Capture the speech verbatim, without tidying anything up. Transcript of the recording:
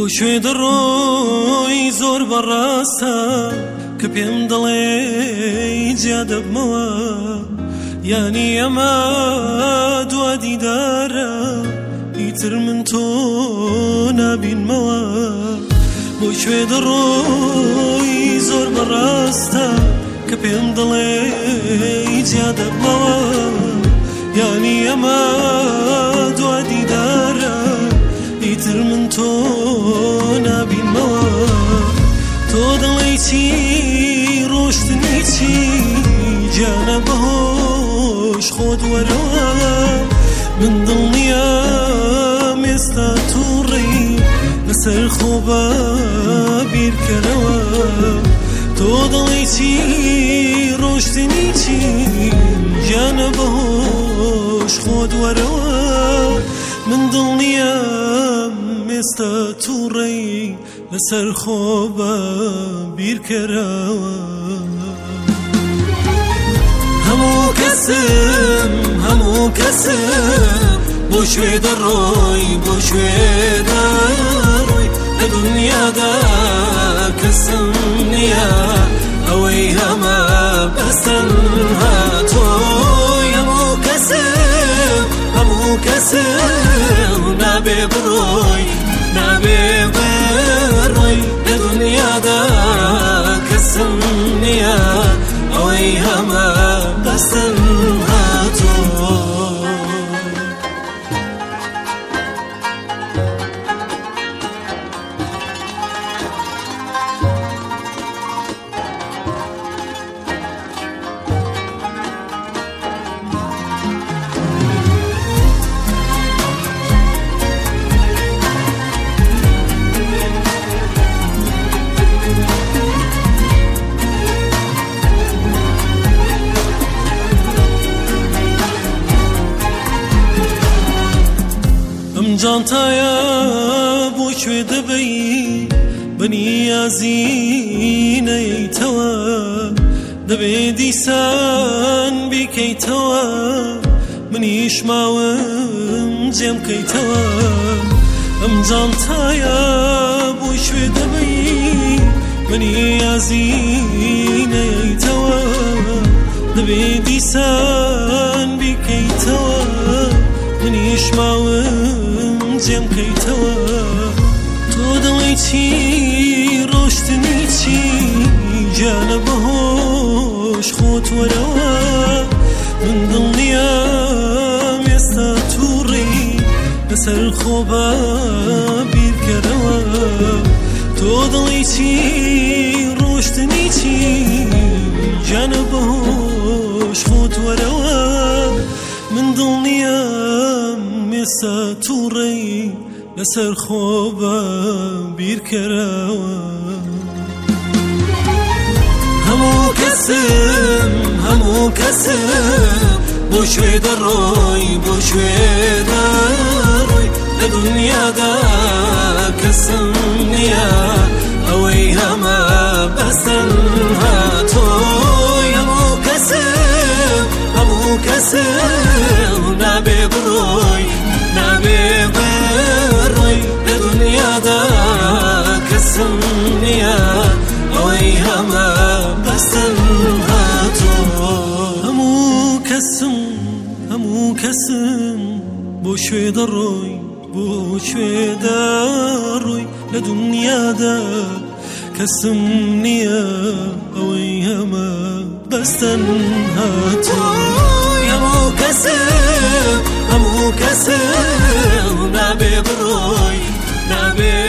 شوێ دڕۆی زۆر بەڕاستە کە پێم دەڵێ جیا دەبمەوە، یانی ئەمە دوا دیدارە ئیتر من تۆ نابینمەوە. بۆ شوێ دڕۆی زۆر بەڕاستە کە پێم دەڵێ جیا دەبمەوە، یانی ئەمە دوا دیدارە ئیتر من تۆ نابینمەوە. تۆ دەڵێی چی ڕۆشتنی چی جانە بەهۆش خۆت وەرەوە، من دڵنیام ئێستا تووڕێی لەسەر خۆ بە بیرکەرەوە. تۆ دەڵێی چی ڕۆشتنی چی جانە بەهۆش خۆت وەرەوە، من دڵنیام ئێستا تووڕێی لەسەر خۆ بە بیرکەرەوە. هەموو کەسم هەموو کەسم بۆ شوێ دەڕۆی بۆ شوێ دەڕۆی لە دنیادا کەسم نییە ئەوەی هەمە بەستەنها تۆی. هەموو کەسم هەموو کەسم نابێ بڕۆی نابێ بڕۆی لە دنیادا کەسم نییە ئەوەی هەمە بەستەنها تۆی. جانتایە بۆ کوێ دەبەی بەنیازی نەیەیتەوە، دەبێ دیسان بیکەیتەوە منیش ماوەم جێم کەیتەوە. ئەم جانتایە بۆ کوێ دەبەی بەنیازی نەیەیتەوە، دەبێ دیسان بیکەیتەوە منیش ماوەم جێم کەیتەوە. تۆ دەڵێی چی ڕۆشتنی چی جانە بەهۆش خۆت وەرەوە، من دڵنیام ئێستا تووڕێی لەسەر خۆ بە بیرکەرەوە. تۆ دەڵێی چی ڕۆشتنی چی جانە بەهۆش خۆت وەرەوە، من دڵنیام ئێستا تووڕێی لەسەر خۆ بە بیرکەرەوە. هەموو کەسم هەموو کەسم بۆ شوێ دەڕۆی بۆ شوێ دەڕۆی لە دنیادا کەسم نییە ئەوەی هەمە بەستەنها تۆی. هەموو کەسم هەموو کەسم نابێ بڕۆی نابێ بڕۆی لە دنیادا کەسم نییە ئەوەی هەمە بەستەنها تۆی. هەموو کەسم هەموو کەسم بۆ شوێ دەڕۆی بۆ شوێ دەڕۆی لە دنیادا کەسم نییە ئەوەی هەمە بەستەنها تۆی. هەموو کەسم هەموو کەسم نابێ بڕۆی نابێ